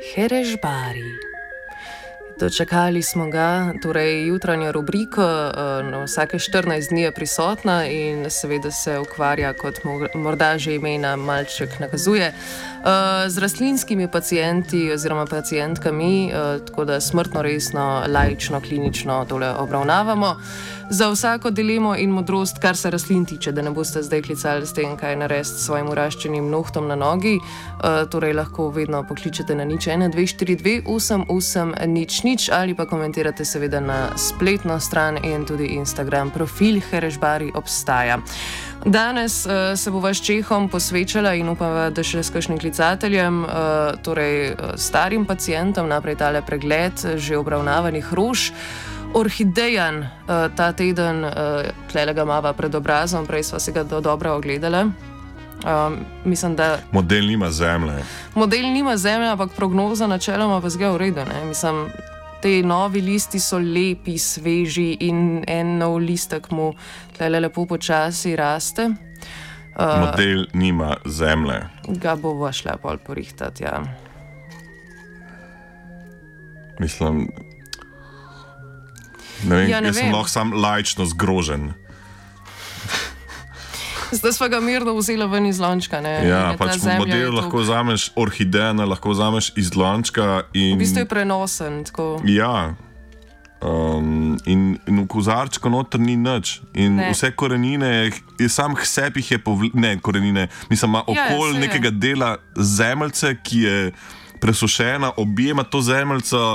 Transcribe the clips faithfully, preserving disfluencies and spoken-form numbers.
Herežbari. Dočakali smo ga, torej jutranjo rubriko, no, vsake štirinajst dni je prisotna in seveda se ukvarja, kot morda že imena malček nakazuje, z rastlinskimi pacienti oziroma pacientkami, tako da smrtno resno, laično, klinično tole obravnavamo. Za vsako dilemo in modrost, kar se rastlin tiče, da ne boste zdaj klicali s tem, kaj narediti s svojim uraščenim nohtom na nogi, uh, torej lahko vedno pokličete na nič ena dve štiri dve osem osem nič nič ali pa komentirate seveda na spletno stran in tudi Instagram profil Herežbari obstaja. Danes uh, se bova s Čehom posvečala in upava, da še s kakšnim klicateljem, uh, torej uh, starim pacientom, naprej tale pregled že obravnavanih rož. Orhidejan, uh, ta teden, uh, tlele ga mava pred obrazom, prej sva se ga do dobro ogledala. Um, mislim, da... Model nima zemlje. Model nima zemlje, ampak prognoza načeloma pa zgleda v redu, ne? Mislim, te novi listi so lepi, sveži in en nov listek mu tlele lepo počasi raste. Uh, Model nima zemlje. Ga bova šla pol porihtati, ja. Mislim... Ne vem, ja, ne jaz vem. sem lahko sam laično zgrožen. Zdaj sva ga mirno vzela ven iz lončka, ne? Ja, pač model lahko vzameš, orhidejana lahko vzameš iz lončka in... V bistvu je prenosen, tako... Ja. Um, in, in v kozarčku noter ni nič. In ne. Vse korenine, sam hsep jih je povl... Ne, korenine, mislim, ima okol ja, nekega dela zemeljce, ki je presušena, objema to zemeljco...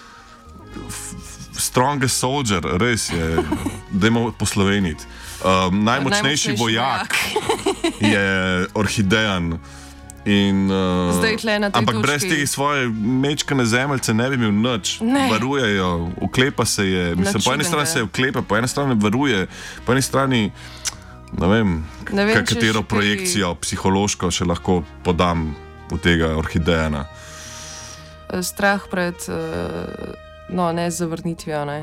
Strongest soldier, res je, dajmo posloveniti. Um, najmočnejši vojak je orhidejan. In, uh, ampak točki. Brez tega svoje mečkane zemeljce ne bi imel nič. Ne. Varujejo, uklepa se je. Mislim, po eni strani se uklepa, po eni strani varuje, po eni strani ne vem, ne vem katero projekcijo kaj... psihološko še lahko podam v tega orhidejana. Strah pred... Uh... No, ne z zavrnitvijo, ne.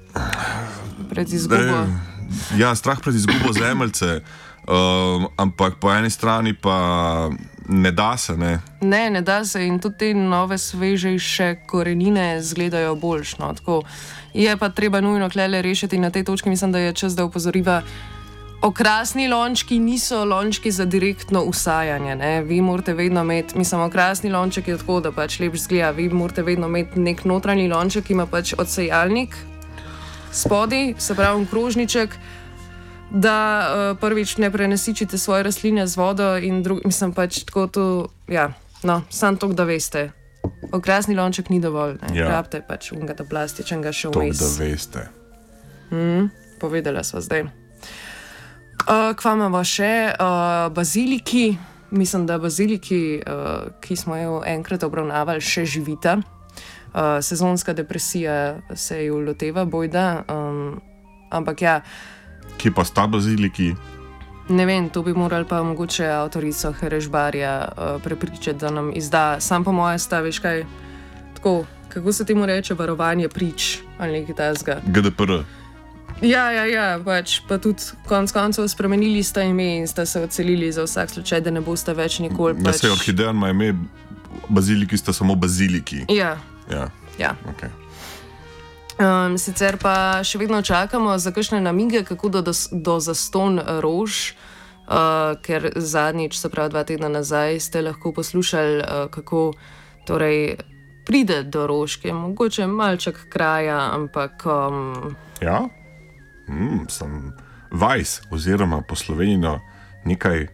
Pred izgubo. Ja, strah pred izgubo zemeljce, um, ampak po eni strani pa ne da se, ne. Ne, ne da se in tudi te nove svežejše korenine izgledajo boljš, no, tako. Je pa treba nujno klele rešiti na tej točki, mislim, da je čas, da upozoriva. Okrasni lončki niso lončki za direktno usajanje, ne. Vi morate vedno imeti, mislim, okrasni lonček je tako, da pač lepš zgleda, vi morate vedno imeti nek notranji lonček, ki ima pač odsejalnik spodaj, se pravi krožniček, da uh, prvič ne prenesičite svoje rastline z vodo in drugi, mislim, pač tako to, ja, no, samo toliko, da veste. Okrasni lonček ni dovolj, ne. Ja. Rabite pač unga ta plastičnega še vmes. Toliko, da veste. Mm, povedala sva zdaj. Uh, kva imamo še? Uh, baziliki. Mislim, da baziliki, uh, ki smo jo enkrat obravnavali, še živita. Uh, sezonska depresija se jo loteva, bojda. Um, ampak ja. Kje pa sta baziliki? Ne vem, to bi morali pa mogoče avtorico Herežbarja uh, prepričati, da nam izda. Sam po moje staviš kaj tako, kako se temu reče, varovanje prič ali nekaj tazga. G D P R. Ja, ja, ja, pač pa tudi konc koncev spremenili sta ime in sta se odselili za vsak slučaj, da ne boste več nikoli pač... Ja, se orhidejan ima ime, baziliki sta samo baziliki. Ja. Ja. Ja. Okay. Um, sicer pa še vedno čakamo za kakšne namige, kako do, do, do zaston rož, uh, ker zadnjič, se pravi dva tedna nazaj, ste lahko poslušali, uh, kako torej pride do rožke, mogoče malček kraja, ampak... Um, ja? Mm, sem vajs, oziroma po slovenino nekaj...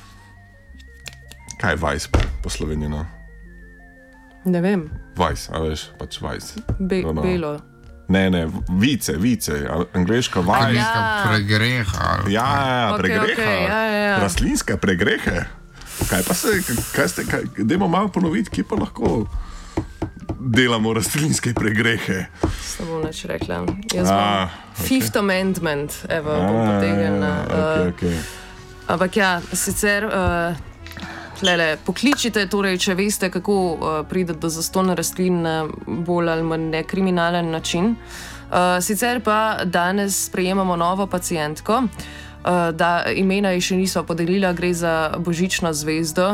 Kaj je vajs po slovenino? Ne vem. Vajs, a veš, pač vajs. Be no, no. Belo. Ne, ne, vice, vice, angleška vajs. Ja. Pregreha. Ja, ja, okay, pregreha. Okay, ja, ja. Rastlinska pregrehe. Kaj pa se, kaj ste, kaj, dajmo malo ponoviti, kje pa lahko delamo rastlinske pregrehe. Samo neč rekla. Jaz bom ah, okay. Fifth Amendment, evo, ah, bom potegnila. Okay, okay. Uh, ampak ja, sicer, uh, tlele, pokličite, torej, če veste, kako uh, pride do zastona rastlin na bolj ali manj nekriminalen način. Uh, sicer pa danes sprejemamo novo pacientko, uh, da imena ji še niso podelila, gre za Božično zvezdo.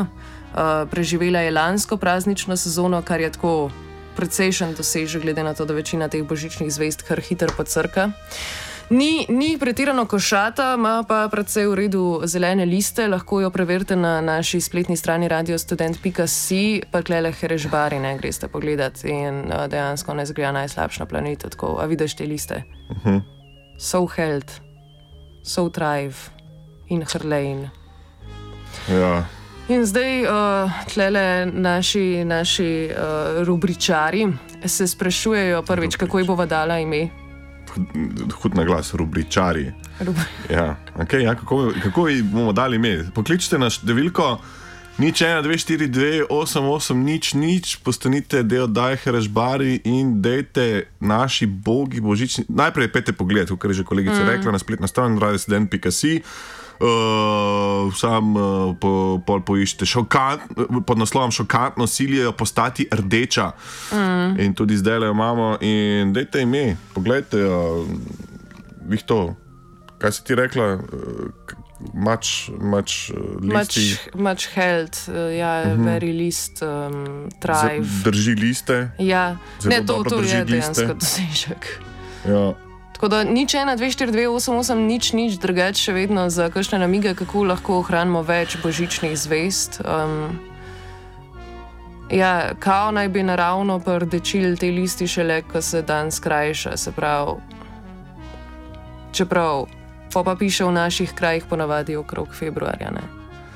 Uh, preživela je lansko praznično sezono, kar je tako precejšen dosežek, glede na to, da večina teh božičnih zvezd kar hitro pocrka. Ni, ni pretirano košata, ima pa precej v redu zelene liste, lahko jo preverite na naši spletni strani radiostudent pika si, pa klele herežbari, ne greste pogledati in uh, dejansko ne zgleda najslabš na planetu. Tako, a vidiš te liste? Uh-huh. So Held, So Thrive in Herlein. Ja. In zdaj uh, tlele naši, naši uh, rubričari se sprašujejo prvič, kako ji bova dala ime. Hud na glas, rubričari. Rubri. Ja, okay, ja, kako, kako ji bomo dali ime? Pokličite na številko nič ena dve štiri dve osem osem nič nič, postanite del oddaje Herežbari in dejte naši bogi božični. Najprej pete pogled, kar je že kolegica mm. rekla, na spletna stran radiostudent pika si. Uh, sam uh, po, pol poiščete šokant, pod naslovom Šokantno silijo postati rdeča. Mm. In tudi zdaj jo imamo. In dejte ime, pogledajte, uh, vih to, kaj si ti rekla, uh, much, much uh, listi. Much, much held, uh, ja, uh-huh. very list, um, thrive. Z, drži liste. Ja, ne, to, to je dejansko dosežek. Ja. Tako da nič ena dve štiri dve osem osem nič nič drugače še vedno za kakšne namige, kako lahko ohranimo več božičnih zvezd. Um, ja, kao naj bi naravno prdečili te listi šele, ko se dan skrajša, se pravi. Čeprav, pa pa piše v naših krajih ponavadi okrog februarja, ne.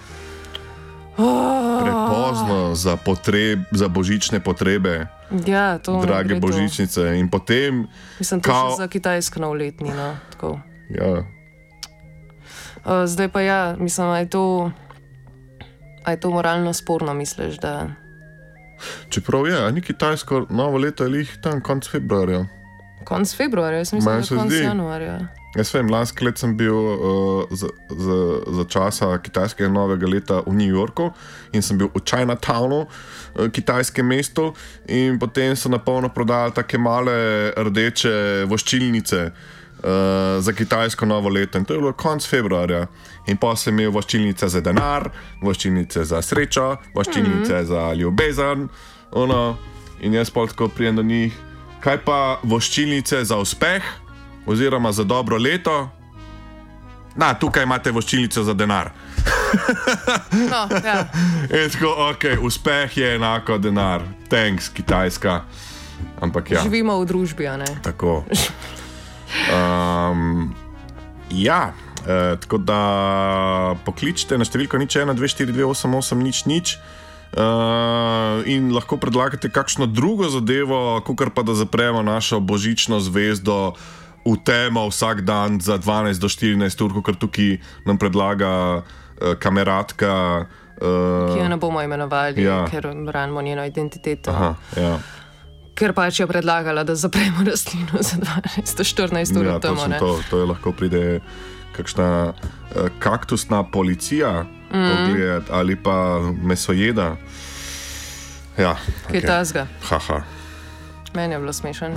Oh. Prepozno za, potreb, za božične potrebe. Ja, to drage božičnice. In potem... Mislim, to kao... še za kitajsko novletni, no, tako. Ja. Uh, zdaj pa ja, mislim, a je to... A je to moralno sporno, misliš, da... Čeprav je, a ni kitajsko novo leto ali jih tam konc februarja? Konc februarja? Jaz mislim, da konc januarja. Jaz vem, lanski let sem bil uh, za, za, za časa kitajskega novega leta v New Yorku in sem bil v Chinatownu, uh, kitajskem mestu, in potem so napolno prodali take male rdeče voščilnice uh, za kitajsko novo leto. In to je bilo konc februarja. In pa sem imel voščilnice za denar, voščilnice za srečo, voščilnice mm-hmm. za ljubezen. Ono, in jaz pa tako prijem do njih. Kaj pa voščilnice za uspeh? Oziroma za dobro leto. Na, tukaj imate voščilnico za denar. No, ja. In tako, ok, uspeh je enako denar. Thanks, Kitajska. Ampak ja. Živimo v družbi, a ne? Tako. Um, ja, eh, tako da pokličite na številko nič ena dve štiri dve osem osem nič nič. Uh, in lahko predlagate kakšno drugo zadevo, kakor pa da zapremo našo božično zvezdo v temo vsak dan za dvanajst do štirinajst ur, kar tukaj nam predlaga uh, kameratka. Uh, Ki jo ne bomo imenovali, ja. Ker branimo njeno identiteto. Aha, ja. Ker pač je predlagala, da zapremo rastlino za dvanajst do štirinajst ur. Ja, tamo, ne? To, to je lahko pride kakšna uh, kaktusna policija mm. pogledati ali pa mesojeda. Ja, kaj okay. Tazga? Haha. Meni je bilo smešen.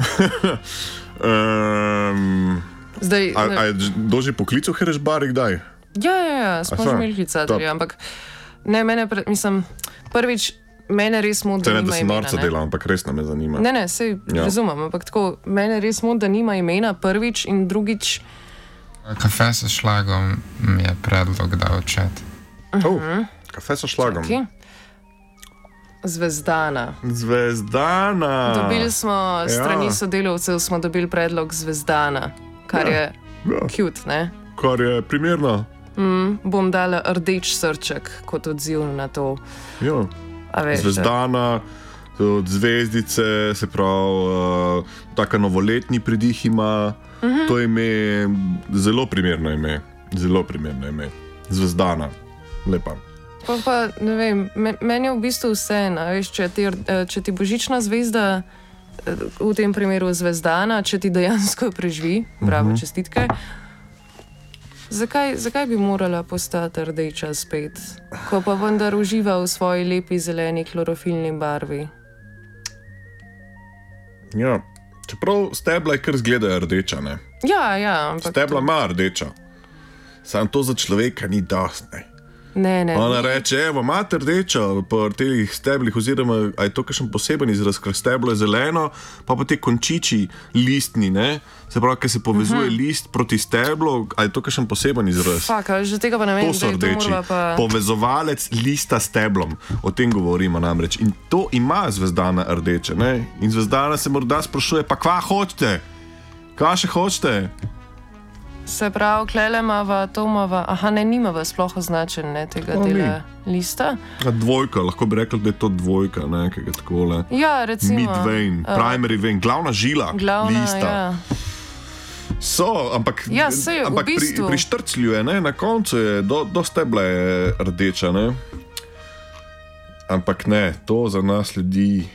Um, Zdaj, a, a je doži poklical Herežbari kdaj? Ja, ja, ja, smo že imeli klicatelja, ampak ne, mene, pre, mislim, prvič, mene res moti, da nima imena. Ne, da se norca dela, ampak res me zanima. Ne, ne, sej ja. Razumem, ampak tako, mene res moti, da nima imena prvič in drugič. Kafe s šlagom mi je predlog dal čet. Uh-huh. Oh, kafe s šlagom. Čaki. Zvezdana. Zvezdana. Dobili smo, strani ja. Sodelavcev smo dobili predlog Zvezdana, kar ja. Je ja. Cute, ne? Kar je primerno. Mm, bom dala rdeč srček kot odziv na to. Ja. Veš, Zvezdana, od zvezdice, se pravi, uh, taka novoletni pridih ima. Uh-huh. To ime je zelo primerno ime. Zelo primerno ime. Zvezdana. Lepa. Pa, pa, ne vem, meni je v bistvu vseeno, veš, če ti, če ti božična zvezda, v tem primeru Zvezdana, če ti dejansko preživi, bravo, uh-huh. čestitke, zakaj, zakaj bi morala postati rdeča spet, ko pa vendar uživa v svoji lepi zeleni klorofilni barvi? Ja, čeprav stebla je kar zgleda rdeča, ne? Ja, ja. Ampak stebla ima rdeča. Samo to za človeka ni dost, ne? Ne, ne. Ona reče, evo, imate rdečo po teh steblih, oziroma a je to kakšen poseben izraz, ker steblo je zeleno, pa pa te končiči listni, ne? Se pravi, ker se povezuje uh-huh. list proti steblu, a je to kakšen poseben izraz? Fak, že tega pa ne vem, to so rdeči. Pa... Povezovalec lista s steblom, o tem govorimo namreč. In to ima Zvezdana rdeče, ne? In Zvezdana se morda sprašuje, pa kva hočete? Kva še hočete? Se pravi, klelemava, tomava, aha, ne, nimava sploh označen, ne, tega no, dela ni. Lista. A dvojka, lahko bi rekli, da je to dvojka, ne, kaj je takole. Ja, recimo. Mid-vein, uh, primary vein, glavna žila glavna, lista. Ja. So, ampak, ja, sej, ampak v bistvu. pri, pri štrclju je, ne, na koncu je, do, do stebla je rdeča, ne. Ampak ne, to za nas ljudi...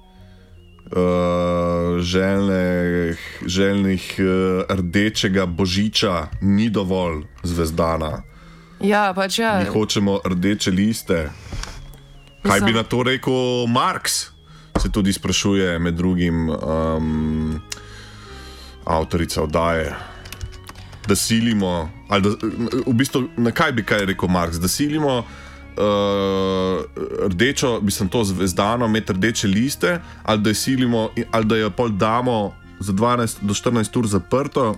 Uh, željnih, željnih uh, rdečega božiča ni dovolj Zvezdana. Ja, pač ja. Mi hočemo rdeče liste. Kaj Mislim... bi na to rekel Marx? Se tudi sprašuje med drugim um, avtorica oddaje. Da silimo, ali da, v bistvu, na kaj bi kaj rekel Marx? Da silimo Uh, rdečo, mislim to Zvezdano, imeti rdeče liste, ali da jo silimo, ali da jo pol damo za dvanajst do štirinajst ur zaprto.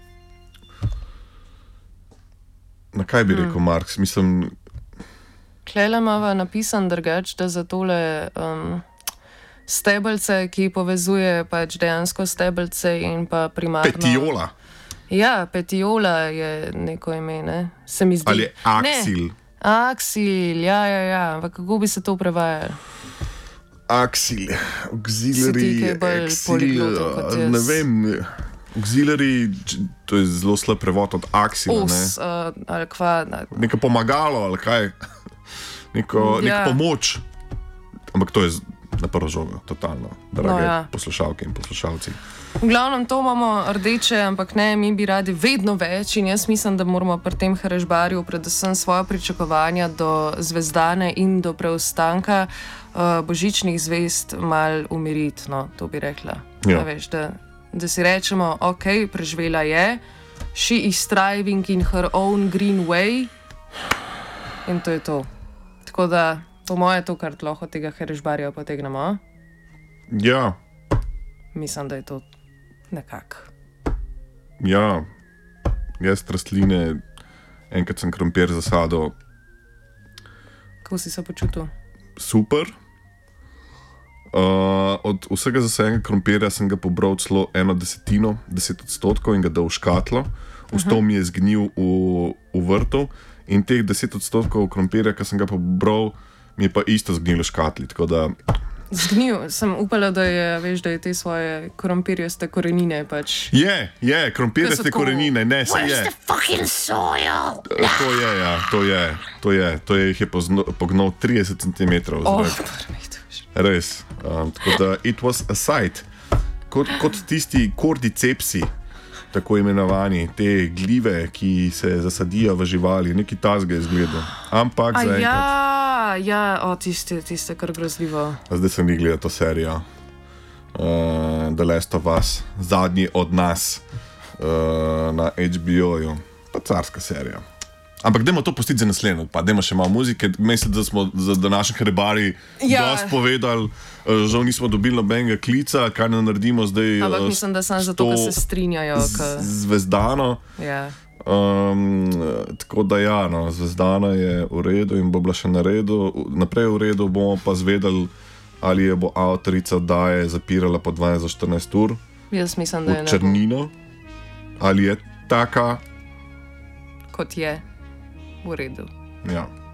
Na kaj bi hmm. rekel Marx? Mislim... Klele imava napisan drugač, da za tole um, stebelce, ki povezuje pač dejansko stebelce in pa primarno... Petiola. Ja, petiola je neko ime, ne? Se mi zdi. Ali je aksil. Ne. Aksil, ja, ja, ja. Ampak kako bi se to prevajalo? Aksil, auxiliary, aksil, ne vem, auxiliary, to je zelo slab prevod od aksila, ne? Os, uh, ali kva... Neko pomagalo, ali kaj? Neko, ja. Neko pomoč. Ampak to je na prvo žogo, totalno, drage no, ja. poslušalke in poslušalci. V glavnem to imamo rdeče, ampak ne, mi bi radi vedno več in jaz mislim, da moramo pri tem Herežbarju predvsem svoje pričakovanja do Zvezdane in do preostanka uh, božičnih zvezd mal umiriti, no, to bi rekla. Ja. Da, veš, da, da si rečemo, ok, preživela je, she is striving in her own green way in to je to. Tako da, po moje to, kar lahko tega Herežbarja potegnemo. Ja. Mislim, da je to nekako. Ja, jaz rastline, enkrat sem krompir zasadil. Kako si se počutil? Super. Uh, od vsega zasajenega krompirja sem ga pobral celo eno desetino, deset odstotkov in ga dal v škatlo. Vsto mi je zgnil v, v vrtu in teh deset odstotkov krompirja, ki sem ga pobral, mi je pa isto zgnilo v škatli, tako da... Zgnil, sem upala, da je, veš, da je te svoje krompirjaste korenine pač. Je, je, krompirjaste korenine, ne, se je. Where's the fucking soil? To je, ja, to je, to je, to je, jih je pozno, pognal trideset centimetrov. Oh, res, um, tako da it was a sight. Kot, kot tisti kordicepsi, tako imenovani, te glive, ki se zasadijo v živali, neki tasga je zgledal. Ampak A zaenkrat. Ja, ja, o, tiste, tiste, kar grozljivo. Zdaj sem ni gledal to serijo. Uh, The Last of Us, zadnji od nas uh, na H B O-ju. Pa carska serija. Ampak dajmo to pustiti za naslednjo, pa dajmo še malo muzike. Mislim, da smo za današnji Herebarji ja. dosti povedali. Žal nismo dobili nobenega klica, kaj ne naredimo zdaj. Ampak mislim, da sem zato, ker se strinjajo. K... Zvezdano. Ja. Um, tako da ja, no, Zvezdana je v redu in bo bila še na redu. Naprej v redu bomo pa zvedeli, ali je bo avtorica oddaje zapirala po dvanajst do štirinajst ur. Jaz mislim, da je v črnino. Ali je taka? Kot je. V redu. Ja.